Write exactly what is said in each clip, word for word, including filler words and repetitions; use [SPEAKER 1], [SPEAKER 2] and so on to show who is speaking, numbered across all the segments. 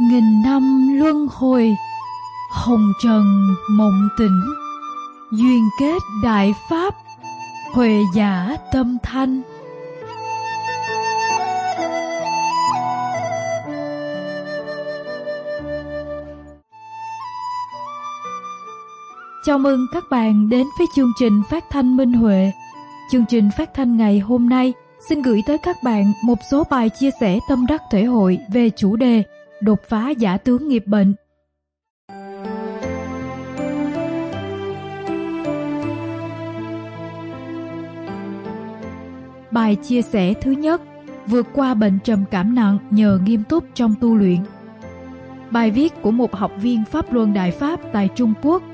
[SPEAKER 1] Nghìn năm luân hồi, hồng trần mộng tỉnh, duyên kết đại pháp, huệ giả tâm thanh. Chào mừng các bạn đến với chương trình phát thanh Minh Huệ. Chương trình phát thanh ngày hôm nay xin gửi tới các bạn một số bài chia sẻ tâm đắc thể hội về chủ đề đột phá giả tướng nghiệp bệnh. Bài chia sẻ thứ nhất: vượt qua bệnh trầm cảm nặng nhờ nghiêm túc trong tu luyện. Bài viết của một học viên Pháp Luân Đại Pháp tại Trung Quốc.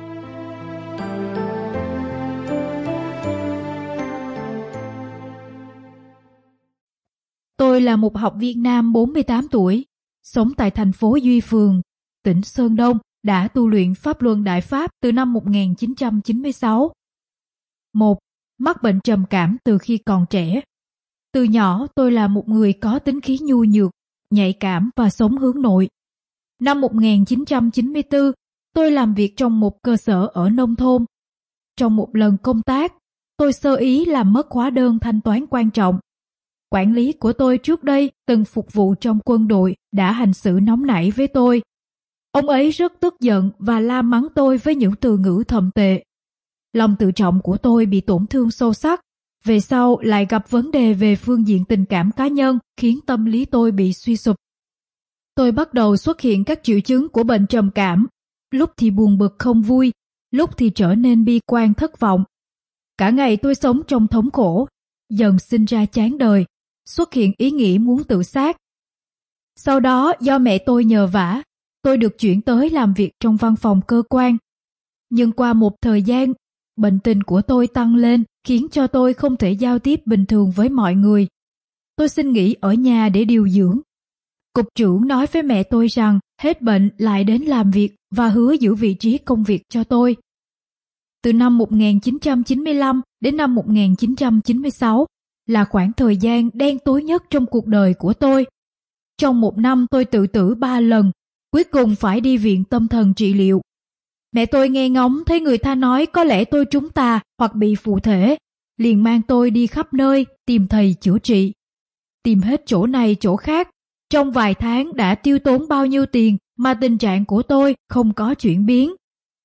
[SPEAKER 1] Tôi là một học viên nam bốn mươi tám tuổi, sống tại thành phố Duy Phường, tỉnh Sơn Đông, đã tu luyện Pháp Luân Đại Pháp từ năm một nghìn chín trăm chín mươi sáu. một. Mắc bệnh trầm cảm từ khi còn trẻ. Từ nhỏ tôi là một người có tính khí nhu nhược, nhạy cảm và sống hướng nội. Năm một nghìn chín trăm chín mươi tư, tôi làm việc trong một cơ sở ở nông thôn. Trong một lần công tác, tôi sơ ý làm mất hóa đơn thanh toán quan trọng. Quản lý của tôi trước đây từng phục vụ trong quân đội đã hành xử nóng nảy với tôi. Ông ấy rất tức giận và la mắng tôi với những từ ngữ thậm tệ. Lòng tự trọng của tôi bị tổn thương sâu sắc. Về sau lại gặp vấn đề về phương diện tình cảm cá nhân khiến tâm lý tôi bị suy sụp. Tôi bắt đầu xuất hiện các triệu chứng của bệnh trầm cảm. Lúc thì buồn bực không vui, lúc thì trở nên bi quan thất vọng. Cả ngày tôi sống trong thống khổ, dần sinh ra chán đời, xuất hiện ý nghĩ muốn tự sát. Sau đó do mẹ tôi nhờ vả, tôi được chuyển tới làm việc trong văn phòng cơ quan. Nhưng qua một thời gian, bệnh tình của tôi tăng lên khiến cho tôi không thể giao tiếp bình thường với mọi người. Tôi xin nghỉ ở nhà để điều dưỡng. Cục trưởng nói với mẹ tôi rằng hết bệnh lại đến làm việc và hứa giữ vị trí công việc cho tôi. Từ năm một nghìn chín trăm chín mươi lăm đến năm một nghìn chín trăm chín mươi sáu là khoảng thời gian đen tối nhất trong cuộc đời của tôi. Trong một năm tôi tự tử ba lần, cuối cùng phải đi viện tâm thần trị liệu. Mẹ tôi nghe ngóng thấy người ta nói có lẽ tôi trúng tà hoặc bị phụ thể, liền mang tôi đi khắp nơi tìm thầy chữa trị. Tìm hết chỗ này chỗ khác, trong vài tháng đã tiêu tốn bao nhiêu tiền mà tình trạng của tôi không có chuyển biến.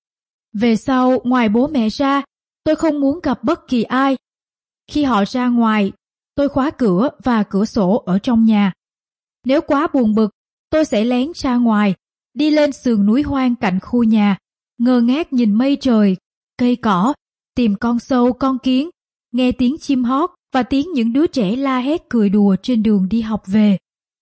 [SPEAKER 1] Về sau, ngoài bố mẹ ra, tôi không muốn gặp bất kỳ ai. Khi họ ra ngoài, tôi khóa cửa và cửa sổ ở trong nhà. Nếu quá buồn bực, tôi sẽ lén ra ngoài, đi lên sườn núi hoang cạnh khu nhà, ngơ ngác nhìn mây trời, cây cỏ, tìm con sâu con kiến, nghe tiếng chim hót và tiếng những đứa trẻ la hét cười đùa trên đường đi học về.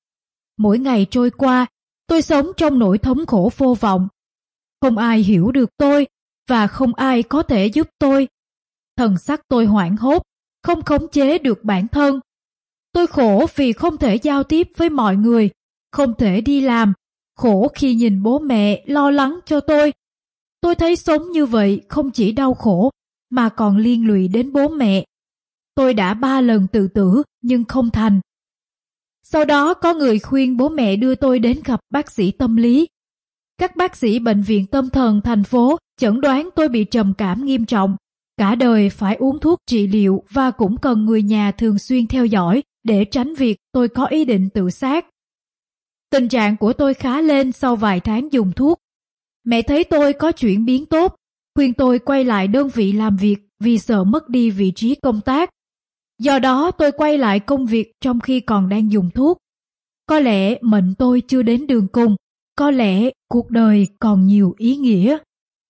[SPEAKER 1] Mỗi ngày trôi qua, tôi sống trong nỗi thống khổ vô vọng. Không ai hiểu được tôi và không ai có thể giúp tôi. Thần sắc tôi hoảng hốt, không khống chế được bản thân. Tôi khổ vì không thể giao tiếp với mọi người, không thể đi làm, khổ khi nhìn bố mẹ lo lắng cho tôi. Tôi thấy sống như vậy không chỉ đau khổ, mà còn liên lụy đến bố mẹ. Tôi đã ba lần tự tử nhưng không thành. Sau đó có người khuyên bố mẹ đưa tôi đến gặp bác sĩ tâm lý. Các bác sĩ bệnh viện tâm thần thành phố chẩn đoán tôi bị trầm cảm nghiêm trọng. Cả đời phải uống thuốc trị liệu và cũng cần người nhà thường xuyên theo dõi để tránh việc tôi có ý định tự sát. Tình trạng của tôi khá lên sau vài tháng dùng thuốc. Mẹ thấy tôi có chuyển biến tốt, khuyên tôi quay lại đơn vị làm việc vì sợ mất đi vị trí công tác. Do đó tôi quay lại công việc trong khi còn đang dùng thuốc. Có lẽ mệnh tôi chưa đến đường cùng, có lẽ cuộc đời còn nhiều ý nghĩa.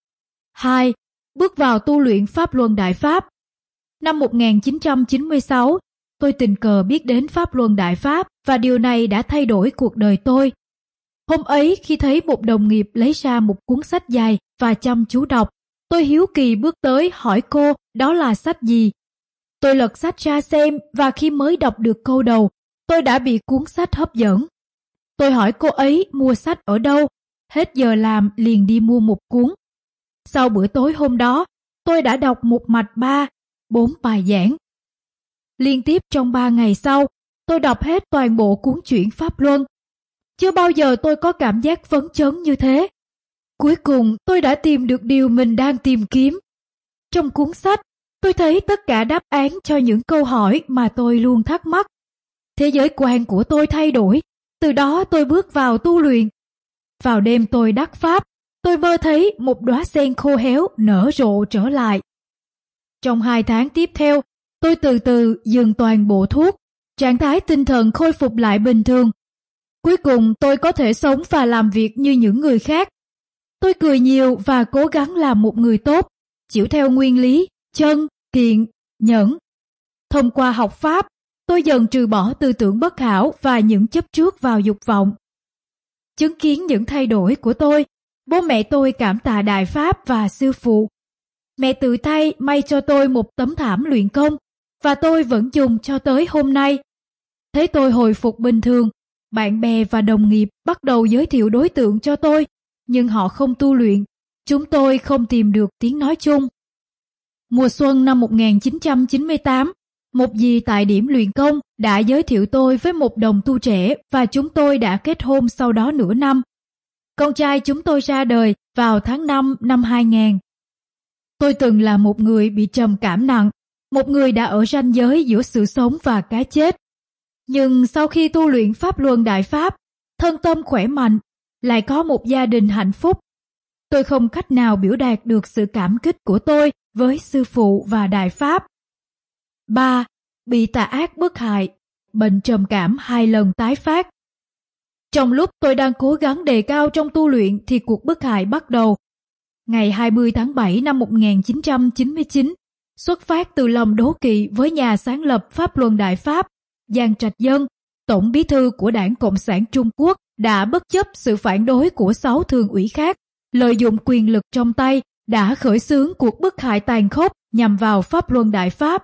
[SPEAKER 1] hai. Bước vào tu luyện Pháp Luân Đại Pháp. Năm một nghìn chín trăm chín mươi sáu, tôi tình cờ biết đến Pháp Luân Đại Pháp và điều này đã thay đổi cuộc đời tôi. Hôm ấy khi thấy một đồng nghiệp lấy ra một cuốn sách dài và chăm chú đọc, tôi hiếu kỳ bước tới hỏi cô đó là sách gì. Tôi lật sách ra xem và khi mới đọc được câu đầu, tôi đã bị cuốn sách hấp dẫn. Tôi hỏi cô ấy mua sách ở đâu, hết giờ làm liền đi mua một cuốn. Sau bữa tối hôm đó, tôi đã đọc một mạch ba, bốn bài giảng. Liên tiếp trong ba ngày sau, tôi đọc hết toàn bộ cuốn truyện Pháp Luân. Chưa bao giờ tôi có cảm giác phấn chấn như thế. Cuối cùng tôi đã tìm được điều mình đang tìm kiếm. Trong cuốn sách, tôi thấy tất cả đáp án cho những câu hỏi mà tôi luôn thắc mắc. Thế giới quan của tôi thay đổi, từ đó tôi bước vào tu luyện. Vào đêm tôi đắc pháp, tôi mơ thấy một đóa sen khô héo nở rộ trở lại. Trong hai tháng tiếp theo, tôi từ từ dừng toàn bộ thuốc, trạng thái tinh thần khôi phục lại bình thường. Cuối cùng tôi có thể sống và làm việc như những người khác. Tôi cười nhiều và cố gắng làm một người tốt, chịu theo nguyên lý, chân, thiện, nhẫn. Thông qua học Pháp, tôi dần trừ bỏ tư tưởng bất hảo và những chấp trước vào dục vọng. Chứng kiến những thay đổi của tôi, bố mẹ tôi cảm tạ Đại Pháp và sư phụ. Mẹ tự tay may cho tôi một tấm thảm luyện công và tôi vẫn dùng cho tới hôm nay. Thấy tôi hồi phục bình thường, bạn bè và đồng nghiệp bắt đầu giới thiệu đối tượng cho tôi, nhưng họ không tu luyện, chúng tôi không tìm được tiếng nói chung. Mùa xuân năm một nghìn chín trăm chín mươi tám, một dì tại điểm luyện công đã giới thiệu tôi với một đồng tu trẻ và chúng tôi đã kết hôn sau đó nửa năm. Con trai chúng tôi ra đời vào tháng năm năm hai nghìn. Tôi từng là một người bị trầm cảm nặng, một người đã ở ranh giới giữa sự sống và cái chết. Nhưng sau khi tu luyện Pháp Luân Đại Pháp, thân tâm khỏe mạnh, lại có một gia đình hạnh phúc. Tôi không cách nào biểu đạt được sự cảm kích của tôi với sư phụ và Đại Pháp. ba. Bị tà ác bức hại, bệnh trầm cảm hai lần tái phát. Trong lúc tôi đang cố gắng đề cao trong tu luyện thì cuộc bức hại bắt đầu. Ngày hai mươi tháng bảy năm một nghìn chín trăm chín mươi chín, xuất phát từ lòng đố kỵ với nhà sáng lập Pháp Luân Đại Pháp, Giang Trạch Dân, Tổng bí thư của Đảng Cộng sản Trung Quốc, đã bất chấp sự phản đối của sáu thường ủy khác, lợi dụng quyền lực trong tay, đã khởi xướng cuộc bức hại tàn khốc nhằm vào Pháp Luân Đại Pháp.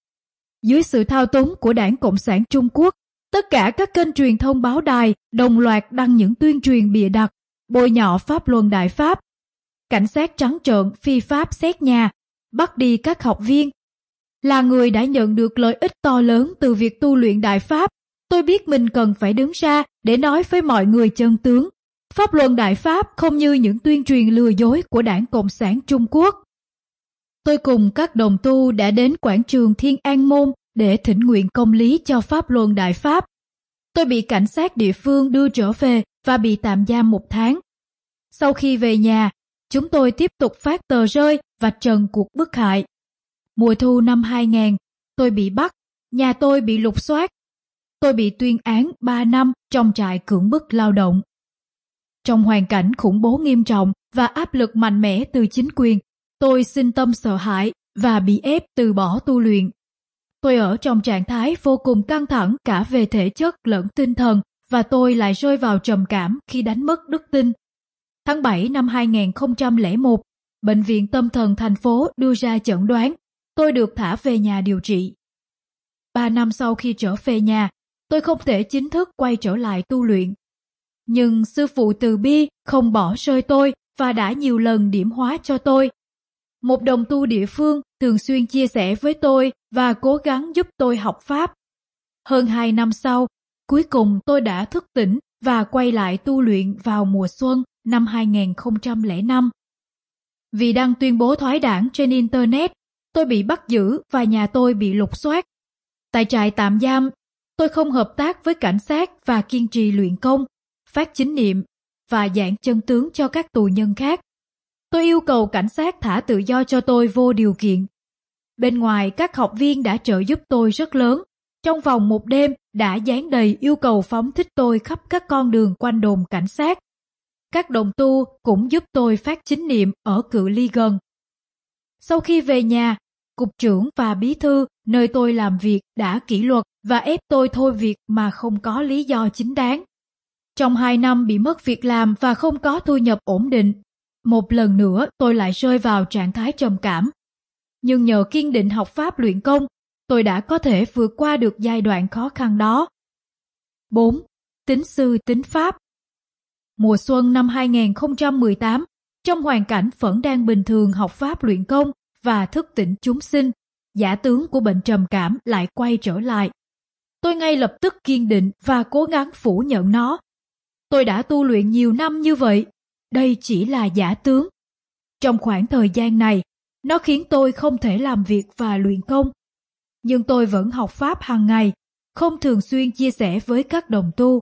[SPEAKER 1] Dưới sự thao túng của Đảng Cộng sản Trung Quốc, tất cả các kênh truyền thông báo đài đồng loạt đăng những tuyên truyền bịa đặt, bôi nhọ Pháp Luân Đại Pháp. Cảnh sát trắng trợn phi pháp xét nhà, bắt đi các học viên. Là người đã nhận được lợi ích to lớn từ việc tu luyện Đại Pháp, tôi biết mình cần phải đứng ra để nói với mọi người chân tướng. Pháp Luân Đại Pháp không như những tuyên truyền lừa dối của Đảng Cộng sản Trung Quốc. Tôi cùng các đồng tu đã đến quảng trường Thiên An Môn để thỉnh nguyện công lý cho Pháp Luân Đại Pháp. Tôi bị cảnh sát địa phương đưa trở về và bị tạm giam một tháng. Sau khi về nhà, chúng tôi tiếp tục phát tờ rơi vạch trần cuộc bức hại. Mùa thu năm hai nghìn, tôi bị bắt, nhà tôi bị lục soát. Tôi bị tuyên án ba năm trong trại cưỡng bức lao động. Trong hoàn cảnh khủng bố nghiêm trọng và áp lực mạnh mẽ từ chính quyền, tôi sinh tâm sợ hãi và bị ép từ bỏ tu luyện. Tôi ở trong trạng thái vô cùng căng thẳng cả về thể chất lẫn tinh thần và tôi lại rơi vào trầm cảm khi đánh mất đức tin. Tháng bảy năm hai nghìn không trăm lẻ một, Bệnh viện Tâm thần thành phố đưa ra chẩn đoán tôi được thả về nhà điều trị. Ba năm sau khi trở về nhà, tôi không thể chính thức quay trở lại tu luyện. Nhưng sư phụ từ bi không bỏ rơi tôi và đã nhiều lần điểm hóa cho tôi. Một đồng tu địa phương thường xuyên chia sẻ với tôi và cố gắng giúp tôi học Pháp. Hơn hai năm sau, cuối cùng tôi đã thức tỉnh và quay lại tu luyện vào mùa xuân năm hai nghìn không trăm lẻ năm. Vì đăng tuyên bố thoái đảng trên Internet, tôi bị bắt giữ và nhà tôi bị lục soát. Tại trại tạm giam, tôi không hợp tác với cảnh sát và kiên trì luyện công, phát chính niệm và giảng chân tướng cho các tù nhân khác. Tôi yêu cầu cảnh sát thả tự do cho tôi vô điều kiện. Bên ngoài, các học viên đã trợ giúp tôi rất lớn. Trong vòng một đêm đã dán đầy yêu cầu phóng thích tôi khắp các con đường quanh đồn cảnh sát. Các đồng tu cũng giúp tôi phát chính niệm ở cự ly gần. Sau khi về nhà, cục trưởng và bí thư nơi tôi làm việc đã kỷ luật và ép tôi thôi việc mà không có lý do chính đáng. Trong hai năm bị mất việc làm và không có thu nhập ổn định, một lần nữa tôi lại rơi vào trạng thái trầm cảm. Nhưng nhờ kiên định học Pháp luyện công, tôi đã có thể vượt qua được giai đoạn khó khăn đó. bốn. Tín sư tín Pháp. Mùa xuân năm hai nghìn không trăm mười tám, trong hoàn cảnh vẫn đang bình thường học Pháp luyện công và thức tỉnh chúng sinh, giả tướng của bệnh trầm cảm lại quay trở lại. Tôi ngay lập tức kiên định và cố gắng phủ nhận nó. Tôi đã tu luyện nhiều năm như vậy, đây chỉ là giả tướng. Trong khoảng thời gian này, nó khiến tôi không thể làm việc và luyện công. Nhưng tôi vẫn học Pháp hàng ngày, không thường xuyên chia sẻ với các đồng tu.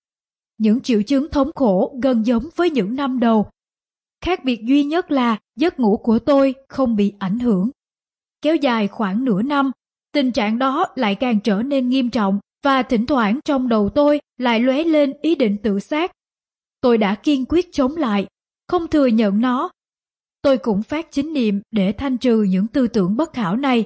[SPEAKER 1] Những triệu chứng thống khổ gần giống với những năm đầu. Khác biệt duy nhất là giấc ngủ của tôi không bị ảnh hưởng. Kéo dài khoảng nửa năm, tình trạng đó lại càng trở nên nghiêm trọng và thỉnh thoảng trong đầu tôi lại lóe lên ý định tự sát. Tôi đã kiên quyết chống lại, không thừa nhận nó. Tôi cũng phát chính niệm để thanh trừ những tư tưởng bất hảo này.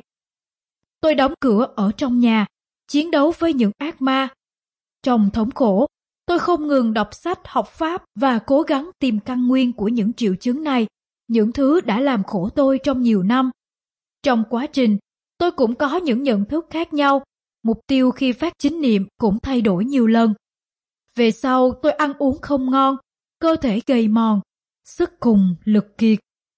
[SPEAKER 1] Tôi đóng cửa ở trong nhà, chiến đấu với những ác ma. Trong thống khổ, tôi không ngừng đọc sách học Pháp và cố gắng tìm căn nguyên của những triệu chứng này, những thứ đã làm khổ tôi trong nhiều năm. Trong quá trình, tôi cũng có những nhận thức khác nhau, mục tiêu khi phát chính niệm cũng thay đổi nhiều lần. Về sau tôi ăn uống không ngon, cơ thể gầy mòn, sức cùng lực kiệt.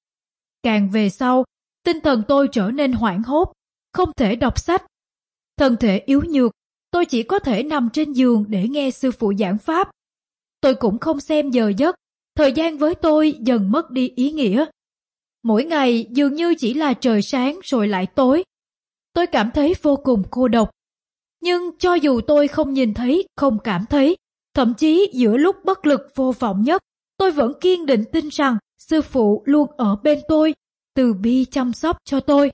[SPEAKER 1] Càng về sau, tinh thần tôi trở nên hoảng hốt, không thể đọc sách. Thân thể yếu nhược, tôi chỉ có thể nằm trên giường để nghe sư phụ giảng Pháp. Tôi cũng không xem giờ giấc, thời gian với tôi dần mất đi ý nghĩa. Mỗi ngày dường như chỉ là trời sáng rồi lại tối. Tôi cảm thấy vô cùng cô độc. Nhưng cho dù tôi không nhìn thấy, không cảm thấy, thậm chí giữa lúc bất lực vô vọng nhất, tôi vẫn kiên định tin rằng sư phụ luôn ở bên tôi, từ bi chăm sóc cho tôi.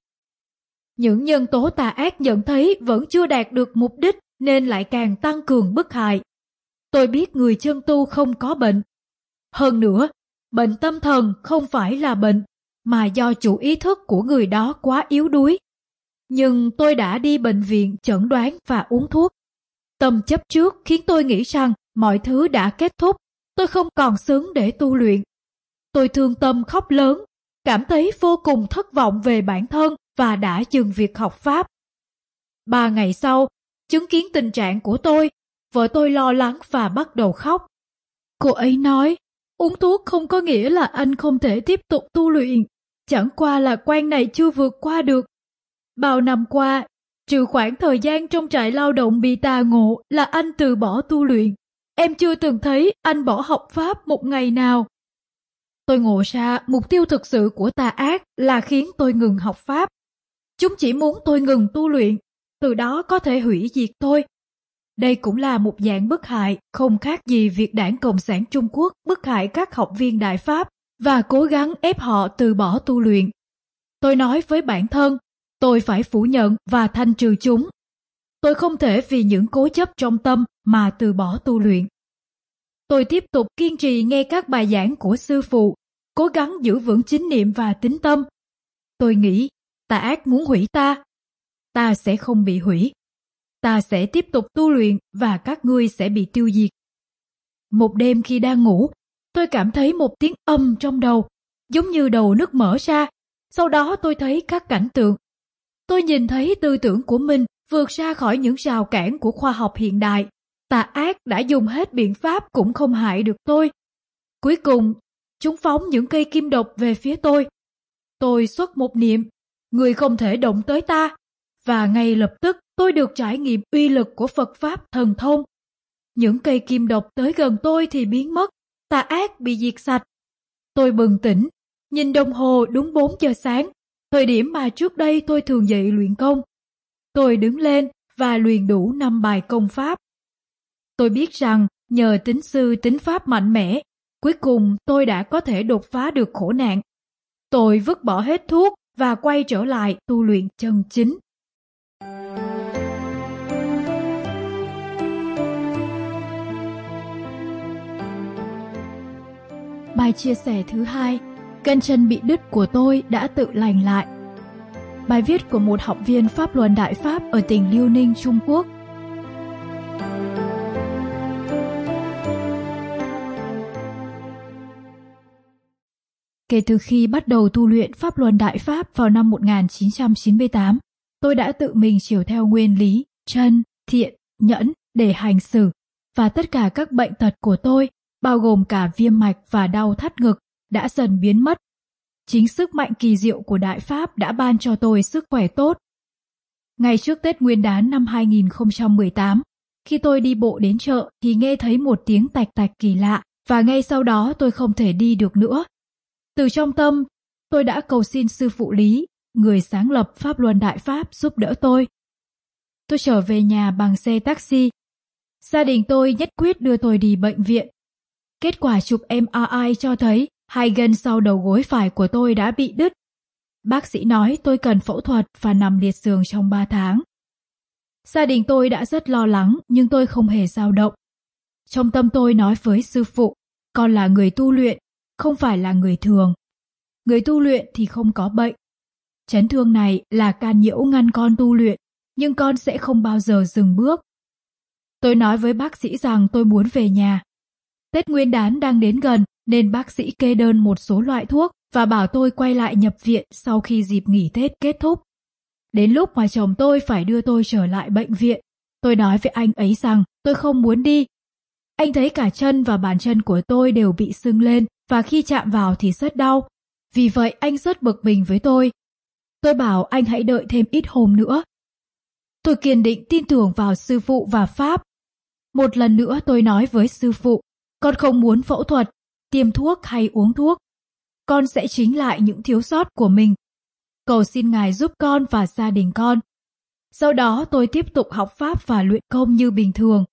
[SPEAKER 1] Những nhân tố tà ác nhận thấy vẫn chưa đạt được mục đích nên lại càng tăng cường bức hại. Tôi biết người chân tu không có bệnh. Hơn nữa, bệnh tâm thần không phải là bệnh, mà do chủ ý thức của người đó quá yếu đuối. Nhưng tôi đã đi bệnh viện chẩn đoán và uống thuốc. Tâm chấp trước khiến tôi nghĩ rằng mọi thứ đã kết thúc, tôi không còn xứng để tu luyện. Tôi thương tâm khóc lớn, cảm thấy vô cùng thất vọng về bản thân và đã dừng việc học Pháp. Ba ngày sau, chứng kiến tình trạng của tôi, vợ tôi lo lắng và bắt đầu khóc. Cô ấy nói, uống thuốc không có nghĩa là anh không thể tiếp tục tu luyện, chẳng qua là quan này chưa vượt qua được. Bao năm qua, trừ khoảng thời gian trong trại lao động bị tà ngộ là anh từ bỏ tu luyện. Em chưa từng thấy anh bỏ học Pháp một ngày nào. Tôi ngộ ra mục tiêu thực sự của tà ác là khiến tôi ngừng học Pháp. Chúng chỉ muốn tôi ngừng tu luyện, từ đó có thể hủy diệt tôi. Đây cũng là một dạng bức hại không khác gì việc Đảng Cộng sản Trung Quốc bức hại các học viên Đại Pháp và cố gắng ép họ từ bỏ tu luyện. Tôi nói với bản thân, tôi phải phủ nhận và thanh trừ chúng. Tôi không thể vì những cố chấp trong tâm mà từ bỏ tu luyện. Tôi tiếp tục kiên trì nghe các bài giảng của sư phụ, cố gắng giữ vững chính niệm và tín tâm. Tôi nghĩ, tà ác muốn hủy ta. Ta sẽ không bị hủy. Ta sẽ tiếp tục tu luyện và các ngươi sẽ bị tiêu diệt. Một đêm khi đang ngủ, tôi cảm thấy một tiếng âm trong đầu, giống như đầu nứt mở ra. Sau đó tôi thấy các cảnh tượng. Tôi nhìn thấy tư tưởng của mình vượt ra khỏi những rào cản của khoa học hiện đại. Tà ác đã dùng hết biện pháp cũng không hại được tôi. Cuối cùng, chúng phóng những cây kim độc về phía tôi. Tôi xuất một niệm, người không thể động tới ta. Và ngay lập tức tôi được trải nghiệm uy lực của Phật Pháp thần thông. Những cây kim độc tới gần tôi thì biến mất, tà ác bị diệt sạch. Tôi bừng tỉnh, nhìn đồng hồ đúng bốn giờ sáng, thời điểm mà trước đây tôi thường dậy luyện công. Tôi đứng lên và luyện đủ năm bài công pháp. Tôi biết rằng nhờ tín sư tín pháp mạnh mẽ, cuối cùng tôi đã có thể đột phá được khổ nạn. Tôi vứt bỏ hết thuốc và quay trở lại tu luyện chân chính. Bài chia sẻ thứ hai, gân chân bị đứt của tôi đã tự lành lại. Bài viết của một học viên Pháp luận Đại Pháp ở tỉnh Liêu Ninh, Trung Quốc. Kể từ khi bắt đầu tu luyện Pháp luận Đại Pháp vào năm một nghìn chín trăm chín mươi tám, tôi đã tự mình chiều theo nguyên lý, chân, thiện, nhẫn để hành xử, và tất cả các bệnh tật của tôi, bao gồm cả viêm mạch và đau thắt ngực, đã dần biến mất. Chính sức mạnh kỳ diệu của Đại Pháp đã ban cho tôi sức khỏe tốt. Ngay trước Tết Nguyên đán năm hai nghìn không trăm mười tám, khi tôi đi bộ đến chợ thì nghe thấy một tiếng tạch tạch kỳ lạ và ngay sau đó tôi không thể đi được nữa. Từ trong tâm, tôi đã cầu xin sư phụ Lý, người sáng lập Pháp Luân Đại Pháp, giúp đỡ tôi. Tôi trở về nhà bằng xe taxi. Gia đình tôi nhất quyết đưa tôi đi bệnh viện. Kết quả chụp em rờ i cho thấy hai gân sau đầu gối phải của tôi đã bị đứt. Bác sĩ nói tôi cần phẫu thuật và nằm liệt giường trong ba tháng. Gia đình tôi đã rất lo lắng nhưng tôi không hề dao động. Trong tâm tôi nói với sư phụ, con là người tu luyện, không phải là người thường. Người tu luyện thì không có bệnh. Chấn thương này là can nhiễu ngăn con tu luyện, nhưng con sẽ không bao giờ dừng bước. Tôi nói với bác sĩ rằng tôi muốn về nhà. Tết Nguyên đán đang đến gần nên bác sĩ kê đơn một số loại thuốc và bảo tôi quay lại nhập viện sau khi dịp nghỉ Tết kết thúc. Đến lúc mà chồng tôi phải đưa tôi trở lại bệnh viện, tôi nói với anh ấy rằng tôi không muốn đi. Anh thấy cả chân và bàn chân của tôi đều bị sưng lên và khi chạm vào thì rất đau. Vì vậy anh rất bực mình với tôi. Tôi bảo anh hãy đợi thêm ít hôm nữa. Tôi kiên định tin tưởng vào sư phụ và Pháp. Một lần nữa tôi nói với sư phụ, con không muốn phẫu thuật, tiêm thuốc hay uống thuốc. Con sẽ chính lại những thiếu sót của mình. Cầu xin Ngài giúp con và gia đình con. Sau đó tôi tiếp tục học Pháp và luyện công như bình thường.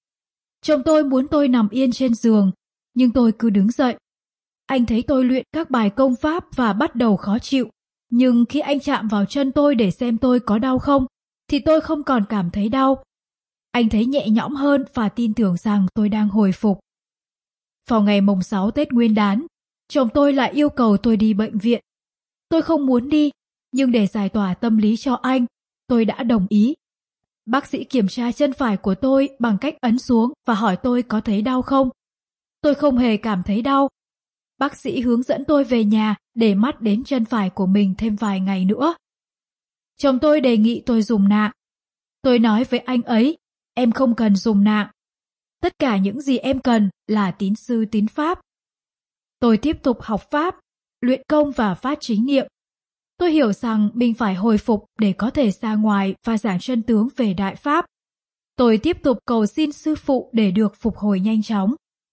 [SPEAKER 1] Chồng tôi muốn tôi nằm yên trên giường, nhưng tôi cứ đứng dậy. Anh thấy tôi luyện các bài công Pháp và bắt đầu khó chịu. Nhưng khi anh chạm vào chân tôi để xem tôi có đau không, thì tôi không còn cảm thấy đau. Anh thấy nhẹ nhõm hơn và tin tưởng rằng tôi đang hồi phục. Vào ngày mồng sáu Tết Nguyên đán, chồng tôi lại yêu cầu tôi đi bệnh viện. Tôi không muốn đi, nhưng để giải tỏa tâm lý cho anh, tôi đã đồng ý. Bác sĩ kiểm tra chân phải của tôi bằng cách ấn xuống và hỏi tôi có thấy đau không. Tôi không hề cảm thấy đau. Bác sĩ hướng dẫn tôi về nhà để mắt đến chân phải của mình thêm vài ngày nữa. Chồng tôi đề nghị tôi dùng nạng. Tôi nói với anh ấy, em không cần dùng nạng. Tất cả những gì em cần là tín sư tín Pháp. Tôi tiếp tục học Pháp, luyện công và phát chính niệm. Tôi hiểu rằng mình phải hồi phục để có thể ra ngoài và giảng chân tướng về Đại Pháp. Tôi tiếp tục cầu xin sư phụ để được phục hồi nhanh chóng.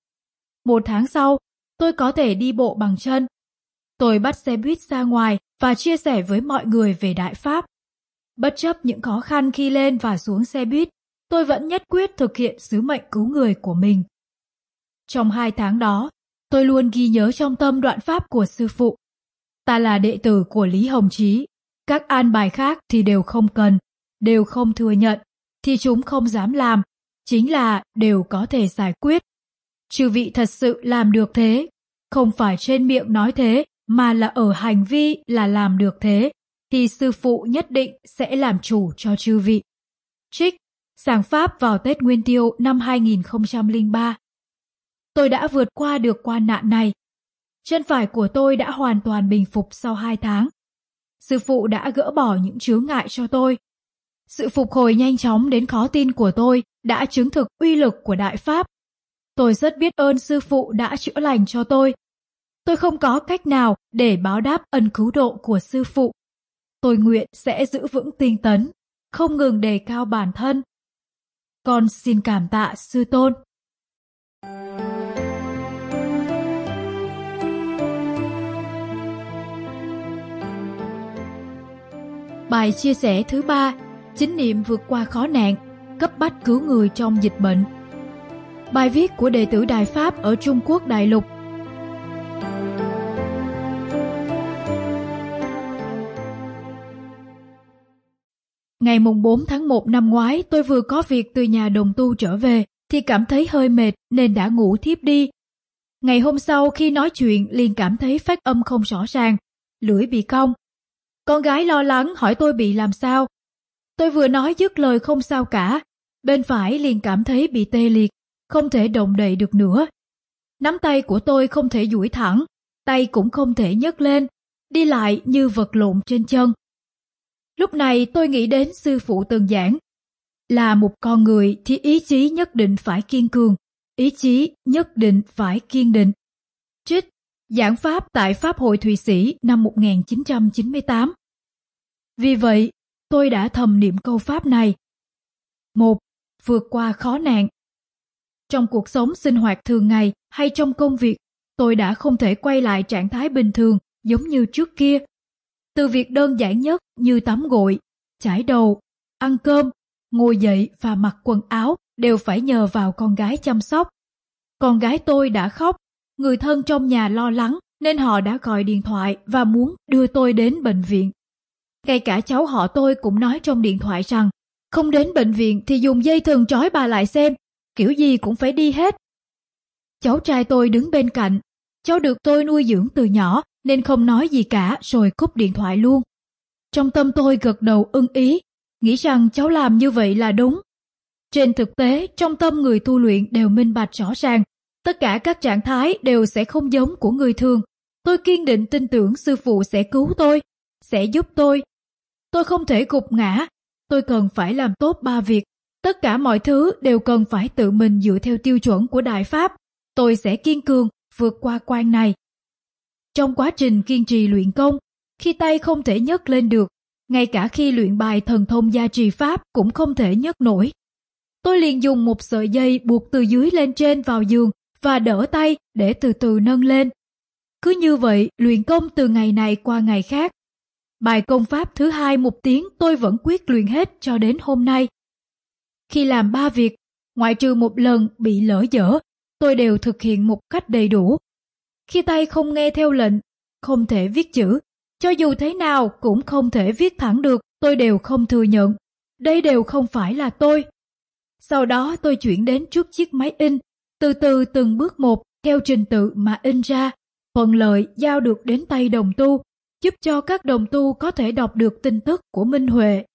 [SPEAKER 1] Một tháng sau, tôi có thể đi bộ bằng chân. Tôi bắt xe buýt ra ngoài và chia sẻ với mọi người về Đại Pháp. Bất chấp những khó khăn khi lên và xuống xe buýt, tôi vẫn nhất quyết thực hiện sứ mệnh cứu người của mình. Trong hai tháng đó, tôi luôn ghi nhớ trong tâm đoạn Pháp của sư phụ. Ta là đệ tử của Lý Hồng Chí. Các an bài khác thì đều không cần, đều không thừa nhận, thì chúng không dám làm, chính là đều có thể giải quyết. Chư vị thật sự làm được thế, không phải trên miệng nói thế, mà là ở hành vi là làm được thế, thì sư phụ nhất định sẽ làm chủ cho chư vị. Trích, giảng Pháp vào Tết Nguyên Tiêu năm hai nghìn không trăm lẻ ba. Tôi đã vượt qua được quan nạn này. Chân phải của tôi đã hoàn toàn bình phục sau hai tháng. Sư phụ đã gỡ bỏ những chướng ngại cho tôi. Sự phục hồi nhanh chóng đến khó tin của tôi đã chứng thực uy lực của Đại Pháp. Tôi rất biết ơn sư phụ đã chữa lành cho tôi. Tôi không có cách nào để báo đáp ân cứu độ của sư phụ. Tôi nguyện sẽ giữ vững tinh tấn, không ngừng đề cao bản thân. Con xin cảm tạ sư tôn. Bài chia sẻ thứ ba, chánh niệm vượt qua khó nạn, cấp bách cứu người trong dịch bệnh. Bài viết của đệ tử Đại Pháp ở Trung Quốc đại lục. Ngày mùng bốn tháng một năm ngoái, tôi vừa có việc từ nhà đồng tu trở về, thì cảm thấy hơi mệt nên đã ngủ thiếp đi. Ngày hôm sau khi nói chuyện liền cảm thấy phát âm không rõ ràng, lưỡi bị cong. Con gái lo lắng hỏi tôi bị làm sao. Tôi vừa nói dứt lời không sao cả, bên phải liền cảm thấy bị tê liệt, không thể động đậy được nữa. Nắm tay của tôi không thể duỗi thẳng, tay cũng không thể nhấc lên, đi lại như vật lộn trên chân. Lúc này tôi nghĩ đến sư phụ từng giảng. Là một con người thì ý chí nhất định phải kiên cường, ý chí nhất định phải kiên định. Trích, giảng Pháp tại Pháp hội Thụy Sĩ năm một nghìn chín trăm chín mươi tám. Vì vậy, tôi đã thầm niệm câu Pháp này. Một. vượt qua khó nạn. Trong cuộc sống sinh hoạt thường ngày hay trong công việc, tôi đã không thể quay lại trạng thái bình thường giống như trước kia. Từ việc đơn giản nhất như tắm gội, chải đầu, ăn cơm, ngồi dậy và mặc quần áo đều phải nhờ vào con gái chăm sóc. Con gái tôi đã khóc, người thân trong nhà lo lắng nên họ đã gọi điện thoại và muốn đưa tôi đến bệnh viện. Ngay cả cháu họ tôi cũng nói trong điện thoại rằng không đến bệnh viện thì dùng dây thừng trói bà lại xem, kiểu gì cũng phải đi hết. Cháu trai tôi đứng bên cạnh, cháu được tôi nuôi dưỡng từ nhỏ nên không nói gì cả rồi cúp điện thoại luôn. Trong tâm tôi gật đầu ưng ý, nghĩ rằng cháu làm như vậy là đúng. Trên thực tế, trong tâm người tu luyện đều minh bạch rõ ràng, tất cả các trạng thái đều sẽ không giống của người thường. Tôi kiên định tin tưởng sư phụ sẽ cứu tôi, sẽ giúp tôi. Tôi không thể gục ngã, tôi cần phải làm tốt ba việc. Tất cả mọi thứ đều cần phải tự mình dựa theo tiêu chuẩn của Đại Pháp. Tôi sẽ kiên cường vượt qua quan này. Trong quá trình kiên trì luyện công, khi tay không thể nhấc lên được, ngay cả khi luyện bài thần thông gia trì Pháp cũng không thể nhấc nổi. Tôi liền dùng một sợi dây buộc từ dưới lên trên vào giường và đỡ tay để từ từ nâng lên. Cứ như vậy luyện công từ ngày này qua ngày khác. Bài công pháp thứ hai một tiếng tôi vẫn quyết luyện hết cho đến hôm nay. Khi làm ba việc, ngoại trừ một lần bị lỡ dở, tôi đều thực hiện một cách đầy đủ. Khi tay không nghe theo lệnh, không thể viết chữ, cho dù thế nào cũng không thể viết thẳng được, tôi đều không thừa nhận. Đây đều không phải là tôi. Sau đó tôi chuyển đến trước chiếc máy in, từ từ từng bước một theo trình tự mà in ra, thuận lợi giao được đến tay đồng tu, giúp cho các đồng tu có thể đọc được tin tức của Minh Huệ.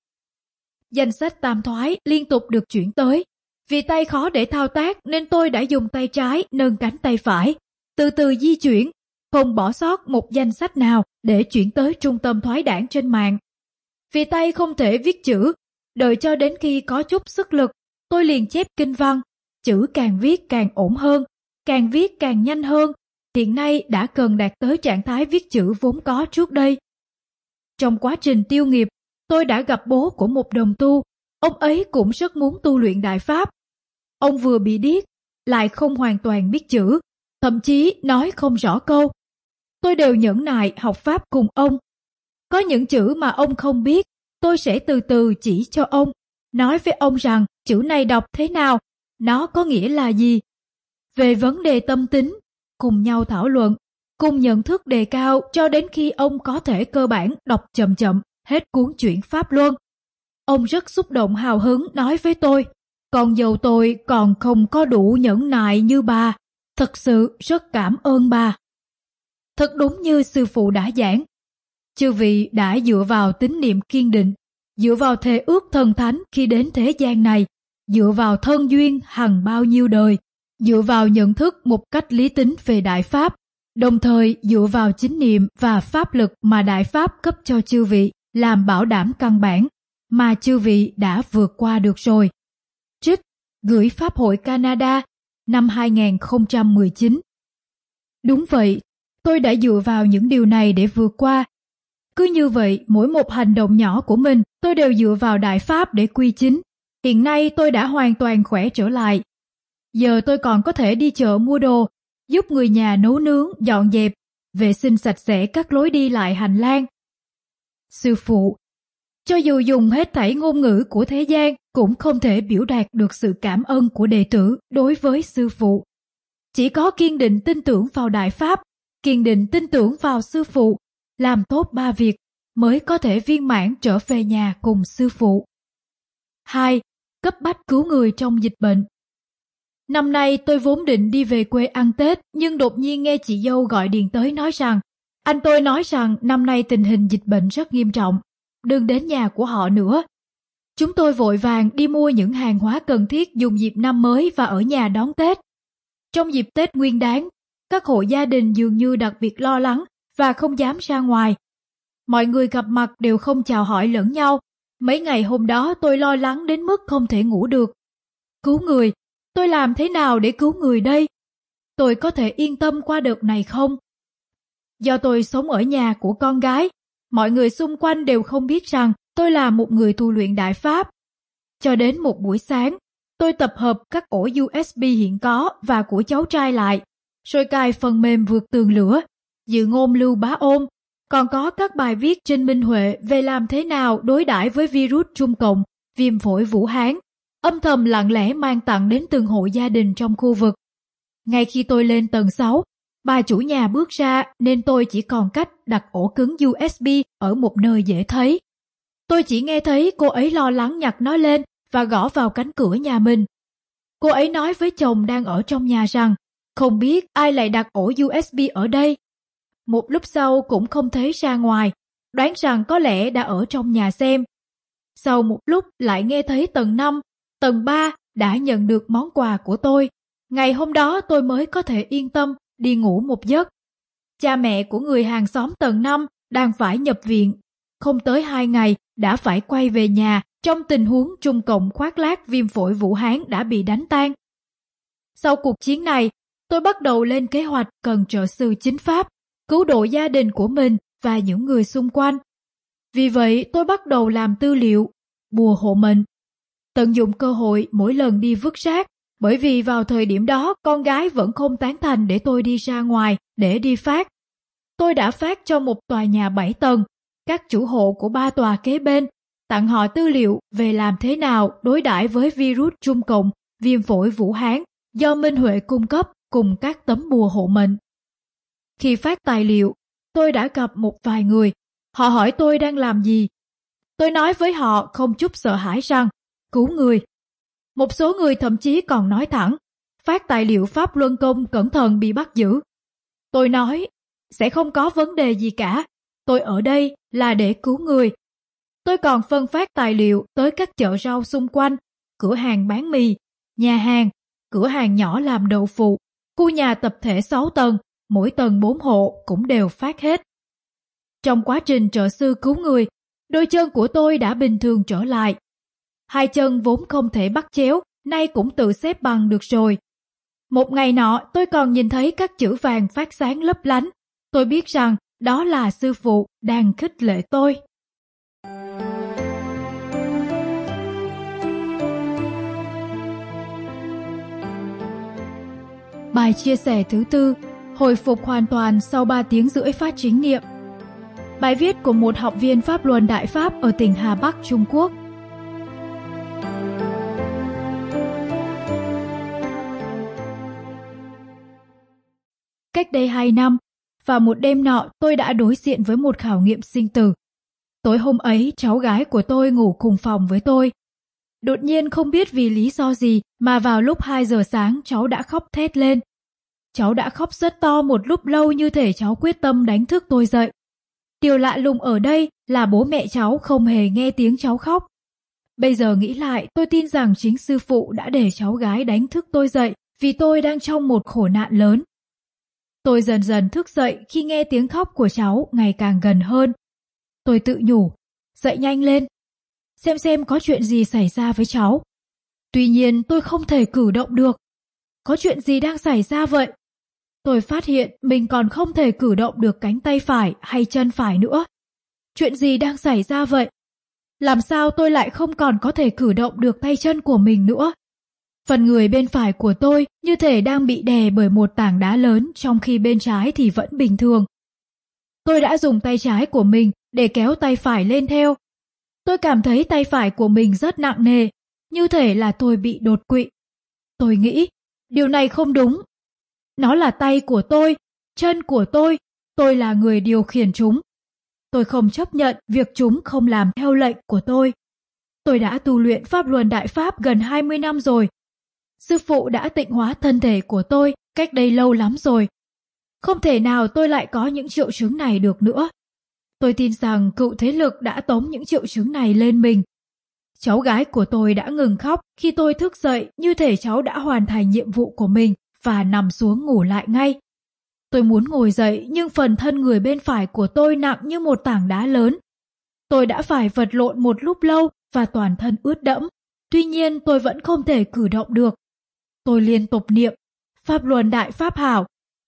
[SPEAKER 1] Danh sách tam thoái liên tục được chuyển tới. Vì tay khó để thao tác nên tôi đã dùng tay trái nâng cánh tay phải, từ từ di chuyển, không bỏ sót một danh sách nào để chuyển tới trung tâm thoái đảng trên mạng. Vì tay không thể viết chữ, đợi cho đến khi có chút sức lực, tôi liền chép kinh văn. Chữ càng viết càng ổn hơn, càng viết càng nhanh hơn. Hiện nay đã cần đạt tới trạng thái viết chữ vốn có trước đây. Trong quá trình tiêu nghiệp, tôi đã gặp bố của một đồng tu. Ông ấy cũng rất muốn tu luyện Đại Pháp. Ông vừa bị điếc, lại không hoàn toàn biết chữ, thậm chí nói không rõ câu. Tôi đều nhẫn nại học Pháp cùng ông. Có những chữ mà ông không biết, tôi sẽ từ từ chỉ cho ông, nói với ông rằng chữ này đọc thế nào, nó có nghĩa là gì. Về vấn đề tâm tính, cùng nhau thảo luận, cùng nhận thức đề cao cho đến khi ông có thể cơ bản đọc chậm chậm hết cuốn Chuyển Pháp Luân. Ông rất xúc động hào hứng nói với tôi, con dâu tôi còn không có đủ nhẫn nại như bà, thật sự rất cảm ơn bà. Thật đúng như sư phụ đã giảng, chư vị đã dựa vào tín niệm kiên định, dựa vào thề ước thần thánh khi đến thế gian này, dựa vào thân duyên hằng bao nhiêu đời, dựa vào nhận thức một cách lý tính về Đại Pháp, đồng thời dựa vào chính niệm và pháp lực mà Đại Pháp cấp cho chư vị làm bảo đảm căn bản, mà chư vị đã vượt qua được rồi. Trích gửi Pháp hội Canada năm hai không một chín. Đúng vậy, tôi đã dựa vào những điều này để vượt qua. Cứ như vậy, mỗi một hành động nhỏ của mình, tôi đều dựa vào Đại Pháp để quy chính. Hiện nay tôi đã hoàn toàn khỏe trở lại. Giờ tôi còn có thể đi chợ mua đồ, giúp người nhà nấu nướng, dọn dẹp, vệ sinh sạch sẽ các lối đi lại hành lang. Sư phụ, cho dù dùng hết thảy ngôn ngữ của thế gian, cũng không thể biểu đạt được sự cảm ơn của đệ tử đối với sư phụ. Chỉ có kiên định tin tưởng vào Đại Pháp, kiên định tin tưởng vào sư phụ, làm tốt ba việc mới có thể viên mãn trở về nhà cùng sư phụ. hai. Cấp bách cứu người trong dịch bệnh. Năm nay tôi vốn định đi về quê ăn Tết, nhưng đột nhiên nghe chị dâu gọi điện tới nói rằng anh tôi nói rằng năm nay tình hình dịch bệnh rất nghiêm trọng, đừng đến nhà của họ nữa. Chúng tôi vội vàng đi mua những hàng hóa cần thiết dùng dịp năm mới và ở nhà đón Tết. Trong dịp Tết Nguyên Đán, các hộ gia đình dường như đặc biệt lo lắng và không dám ra ngoài. Mọi người gặp mặt đều không chào hỏi lẫn nhau. Mấy ngày hôm đó tôi lo lắng đến mức không thể ngủ được. Cứu người, tôi làm thế nào để cứu người đây? Tôi có thể yên tâm qua đợt này không? Do tôi sống ở nhà của con gái, mọi người xung quanh đều không biết rằng tôi là một người tu luyện Đại Pháp. Cho đến một buổi sáng, Tôi tập hợp các ổ u ét bê hiện có và của cháu trai lại, rồi cài phần mềm vượt tường lửa, dự ngôn Lưu Bá Ôn, còn có các bài viết trên Minh Huệ về làm thế nào đối đãi với virus Trung Cộng, viêm phổi Vũ Hán, âm thầm lặng lẽ mang tặng đến từng hộ gia đình trong khu vực. Ngay khi tôi lên tầng sáu, bà chủ nhà bước ra nên tôi chỉ còn cách đặt ổ cứng u ét bê ở một nơi dễ thấy. Tôi chỉ nghe thấy cô ấy lo lắng nhặt nó lên và gõ vào cánh cửa nhà mình. Cô ấy nói với chồng đang ở trong nhà rằng không biết ai lại đặt ổ u ét bê ở đây. Một lúc sau cũng không thấy ra ngoài, đoán rằng có lẽ đã ở trong nhà xem. Sau một lúc lại nghe thấy tầng năm, tầng ba đã nhận được món quà của tôi. Ngày hôm đó tôi mới có thể yên tâm đi ngủ một giấc. Cha mẹ của người hàng xóm tầng năm đang phải nhập viện. Không tới hai ngày đã phải quay về nhà trong tình huống Trung Cộng khoác lác viêm phổi Vũ Hán đã bị đánh tan. Sau cuộc chiến này, tôi bắt đầu lên kế hoạch cần trợ sư chính pháp, cứu độ gia đình của mình và những người xung quanh. Vì vậy tôi bắt đầu làm tư liệu, bùa hộ mệnh. Tận dụng cơ hội mỗi lần đi vứt rác, bởi vì vào thời điểm đó con gái vẫn không tán thành để tôi đi ra ngoài để đi phát. Tôi đã phát cho một tòa nhà bảy tầng, các chủ hộ của ba tòa kế bên, tặng họ tư liệu về làm thế nào đối đãi với virus Trung Cộng, viêm phổi Vũ Hán do Minh Huệ cung cấp cùng các tấm bùa hộ mệnh. Khi phát tài liệu, tôi đã gặp một vài người. Họ hỏi tôi đang làm gì. Tôi nói với họ không chút sợ hãi rằng cứu người. Một số người thậm chí còn nói thẳng, phát tài liệu Pháp Luân Công cẩn thận bị bắt giữ. Tôi nói, sẽ không có vấn đề gì cả, tôi ở đây là để cứu người. Tôi còn phân phát tài liệu tới các chợ rau xung quanh, cửa hàng bán mì, nhà hàng, cửa hàng nhỏ làm đậu phụ, khu nhà tập thể sáu tầng, mỗi tầng bốn hộ cũng đều phát hết. Trong quá trình trợ sư cứu người, đôi chân của tôi đã bình thường trở lại. Hai chân vốn không thể bắt chéo, nay cũng tự xếp bằng được rồi. Một ngày nọ tôi còn nhìn thấy các chữ vàng phát sáng lấp lánh. Tôi biết rằng đó là sư phụ đang khích lệ tôi. Bài chia sẻ thứ tư, hồi phục hoàn toàn sau ba tiếng rưỡi phát chính niệm. Bài viết của một học viên Pháp Luân Đại Pháp ở tỉnh Hà Bắc, Trung Quốc. Cách đây hai năm, vào một đêm nọ tôi đã đối diện với một khảo nghiệm sinh tử. Tối hôm ấy cháu gái của tôi ngủ cùng phòng với tôi. Đột nhiên không biết vì lý do gì mà vào lúc hai giờ sáng cháu đã khóc thét lên. Cháu đã khóc rất to một lúc lâu như thể cháu quyết tâm đánh thức tôi dậy. Điều lạ lùng ở đây là bố mẹ cháu không hề nghe tiếng cháu khóc. Bây giờ nghĩ lại tôi tin rằng chính sư phụ đã để cháu gái đánh thức tôi dậy vì tôi đang trong một khổ nạn lớn. Tôi dần dần thức dậy khi nghe tiếng khóc của cháu ngày càng gần hơn. Tôi tự nhủ, dậy nhanh lên, xem xem có chuyện gì xảy ra với cháu. Tuy nhiên tôi không thể cử động được. Có chuyện gì đang xảy ra vậy? Tôi phát hiện mình còn không thể cử động được cánh tay phải hay chân phải nữa. Chuyện gì đang xảy ra vậy? Làm sao tôi lại không còn có thể cử động được tay chân của mình nữa? Phần người bên phải của tôi như thể đang bị đè bởi một tảng đá lớn, trong khi bên trái thì vẫn bình thường. Tôi đã dùng tay trái của mình để kéo tay phải lên theo. Tôi cảm thấy tay phải của mình rất nặng nề, như thể là tôi bị đột quỵ. Tôi nghĩ, điều này không đúng. Nó là tay của tôi, chân của tôi, tôi là người điều khiển chúng. Tôi không chấp nhận việc chúng không làm theo lệnh của tôi. Tôi đã tu luyện Pháp Luân Đại Pháp gần hai mươi năm rồi. Sư phụ đã tịnh hóa thân thể của tôi cách đây lâu lắm rồi. Không thể nào tôi lại có những triệu chứng này được nữa. Tôi tin rằng cựu thế lực đã tống những triệu chứng này lên mình. Cháu gái của tôi đã ngừng khóc khi tôi thức dậy, như thể cháu đã hoàn thành nhiệm vụ của mình và nằm xuống ngủ lại ngay. Tôi muốn ngồi dậy nhưng phần thân người bên phải của tôi nặng như một tảng đá lớn. Tôi đã phải vật lộn một lúc lâu và toàn thân ướt đẫm. Tuy nhiên tôi vẫn không thể cử động được. Tôi liên tục niệm, Pháp Luân Đại Pháp hảo.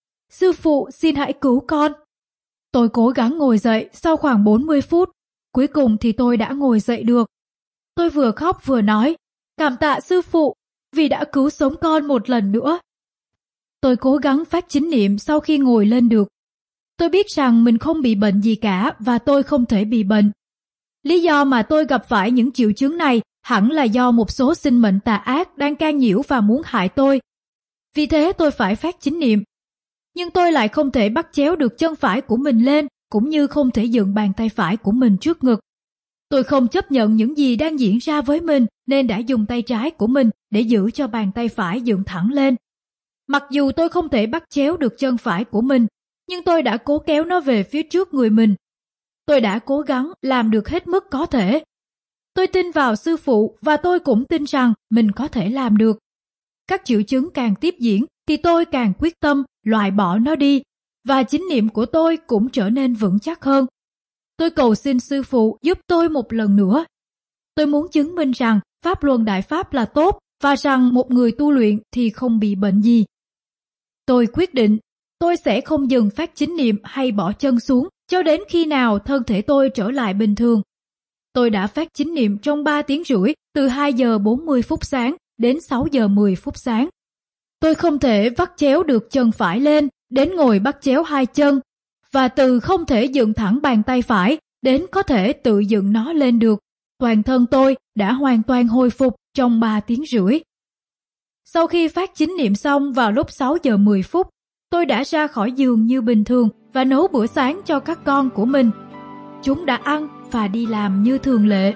[SPEAKER 1] Sư phụ xin hãy cứu con. Tôi cố gắng ngồi dậy sau khoảng bốn mươi phút. Cuối cùng thì tôi đã ngồi dậy được. Tôi vừa khóc vừa nói, cảm tạ sư phụ, vì đã cứu sống con một lần nữa. Tôi cố gắng phát chánh niệm sau khi ngồi lên được. Tôi biết rằng mình không bị bệnh gì cả và tôi không thể bị bệnh. Lý do mà tôi gặp phải những triệu chứng này hẳn là do một số sinh mệnh tà ác đang can nhiễu và muốn hại tôi. Vì thế tôi phải phát chánh niệm. Nhưng tôi lại không thể bắt chéo được chân phải của mình lên, cũng như không thể dựng bàn tay phải của mình trước ngực. Tôi không chấp nhận những gì đang diễn ra với mình nên đã dùng tay trái của mình để giữ cho bàn tay phải dựng thẳng lên. Mặc dù tôi không thể bắt chéo được chân phải của mình, nhưng tôi đã cố kéo nó về phía trước người mình. Tôi đã cố gắng làm được hết mức có thể. Tôi tin vào sư phụ và tôi cũng tin rằng mình có thể làm được. Các triệu chứng càng tiếp diễn thì tôi càng quyết tâm loại bỏ nó đi và chánh niệm của tôi cũng trở nên vững chắc hơn. Tôi cầu xin sư phụ giúp tôi một lần nữa. Tôi muốn chứng minh rằng Pháp Luân Đại Pháp là tốt và rằng một người tu luyện thì không bị bệnh gì. Tôi quyết định tôi sẽ không dừng phát chánh niệm hay bỏ chân xuống cho đến khi nào thân thể tôi trở lại bình thường. Tôi đã phát chánh niệm trong ba tiếng rưỡi từ hai giờ bốn mươi phút sáng đến sáu giờ mười phút sáng. Tôi không thể vắt chéo được chân phải lên đến ngồi bắt chéo hai chân, và từ không thể dựng thẳng bàn tay phải đến có thể tự dựng nó lên được. Toàn thân tôi đã hoàn toàn hồi phục trong ba tiếng rưỡi. Sau khi phát chánh niệm xong vào lúc sáu giờ mười phút, tôi đã ra khỏi giường như bình thường và nấu bữa sáng cho các con của mình. Chúng đã ăn và đi làm như thường lệ.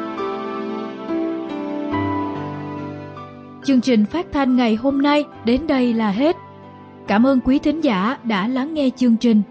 [SPEAKER 1] Chương trình phát thanh ngày hôm nay đến đây là hết. Cảm ơn quý thính giả đã lắng nghe chương trình.